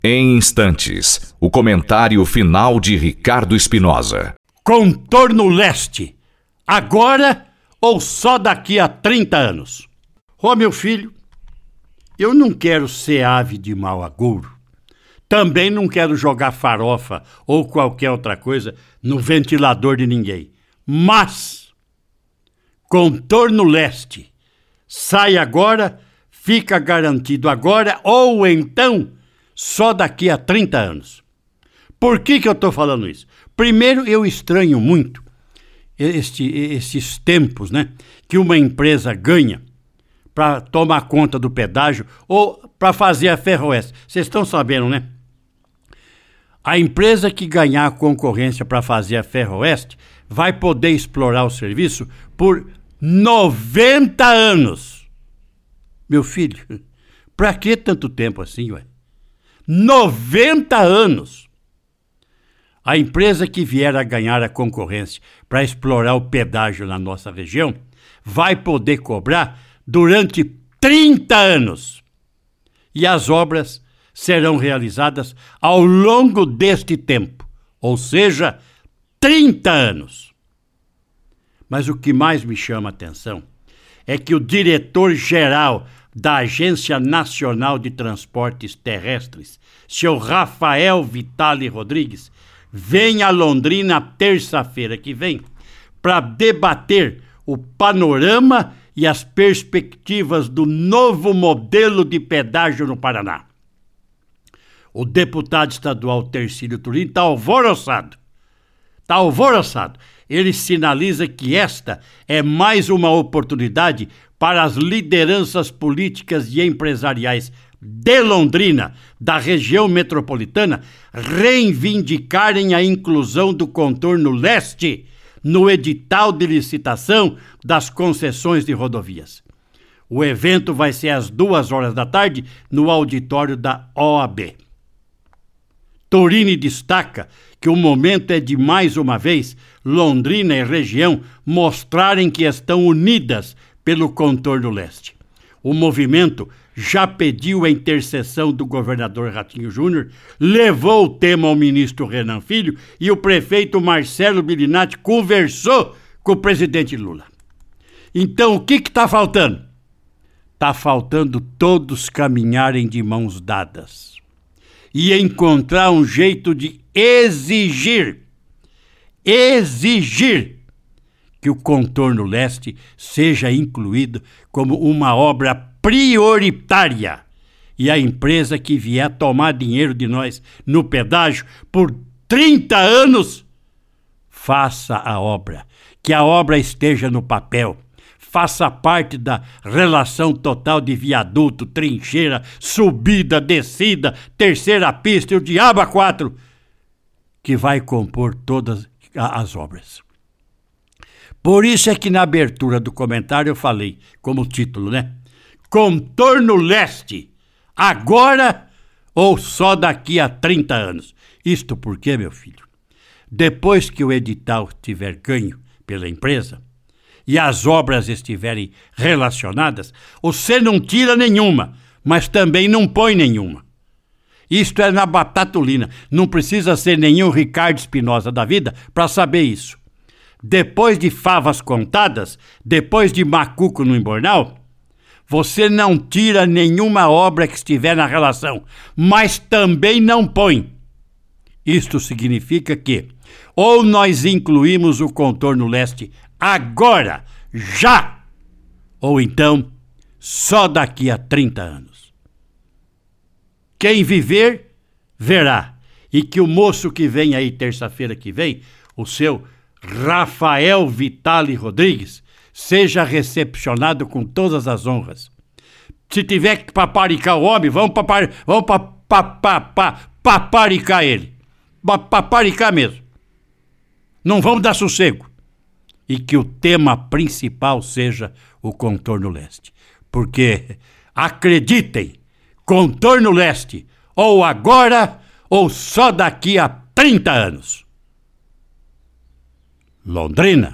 Em instantes, o comentário final de Ricardo Espinosa. Contorno Leste, agora ou só daqui a 30 anos? Ô meu filho, eu não quero ser ave de mau agouro. Também não quero jogar farofa ou qualquer outra coisa no ventilador de ninguém. Mas, Contorno Leste, sai agora, fica garantido agora ou então só daqui a 30 anos. Por que eu estou falando isso? Primeiro, eu estranho muito esses tempos, né, que uma empresa ganha para tomar conta do pedágio ou para fazer a Ferroeste. Vocês estão sabendo, né? A empresa que ganhar a concorrência para fazer a Ferroeste vai poder explorar o serviço por 90 anos. Meu filho, para que tanto tempo assim, ué? 90 anos! A empresa que vier a ganhar a concorrência para explorar o pedágio na nossa região vai poder cobrar durante 30 anos. E as obras serão realizadas ao longo deste tempo, ou seja, 30 anos. Mas o que mais me chama a atenção é que o diretor-geral da Agência Nacional de Transportes Terrestres, seu Rafael Vitali Rodrigues, vem a Londrina terça-feira que vem para debater o panorama e as perspectivas do novo modelo de pedágio no Paraná. O deputado estadual Tercílio Turim está alvoroçado. Ele sinaliza que esta é mais uma oportunidade para as lideranças políticas e empresariais de Londrina, da região metropolitana, reivindicarem a inclusão do Contorno Leste no edital de licitação das concessões de rodovias. O evento vai ser às 14h no auditório da OAB. Turini destaca que o momento é de, mais uma vez, Londrina e região mostrarem que estão unidas pelo Contorno Leste. O movimento já pediu a intercessão do governador Ratinho Júnior, levou o tema ao ministro Renan Filho e o prefeito Marcelo Birinatti conversou com o presidente Lula. Então, o que está faltando? Está faltando todos caminharem de mãos dadas e encontrar um jeito de exigir que o Contorno Leste seja incluído como uma obra prioritária e a empresa que vier tomar dinheiro de nós no pedágio por 30 anos faça a obra, que a obra esteja no papel, faça parte da relação total de viaduto, trincheira, subida, descida, terceira pista e o diabo a quatro, que vai compor todas as obras. Por isso é que na abertura do comentário eu falei, como título, né? Contorno Leste, agora ou só daqui a 30 anos? Isto porque, meu filho, depois que o edital tiver ganho pela empresa e as obras estiverem relacionadas, você não tira nenhuma, mas também não põe nenhuma. Isto é na batatulina, não precisa ser nenhum Ricardo Espinosa da vida para saber isso. Depois de favas contadas, depois de macuco no embornal, você não tira nenhuma obra que estiver na relação, mas também não põe. Isto significa que ou nós incluímos o Contorno Leste agora, já, ou então só daqui a 30 anos. Quem viver, verá. E que o moço que vem aí terça-feira que vem, o seu Rafael Vitali Rodrigues, seja recepcionado com todas as honras. Se tiver que paparicar o homem, vamos paparicar ele. Paparicar mesmo. Não vamos dar sossego. E que o tema principal seja o Contorno Leste. Porque, acreditem, Contorno Leste, ou agora, ou só daqui a 30 anos. Londrina,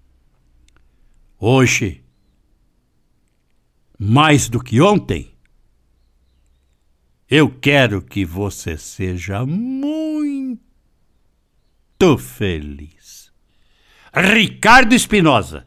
hoje, mais do que ontem, Eu quero que você seja muito feliz. Ricardo Espinosa.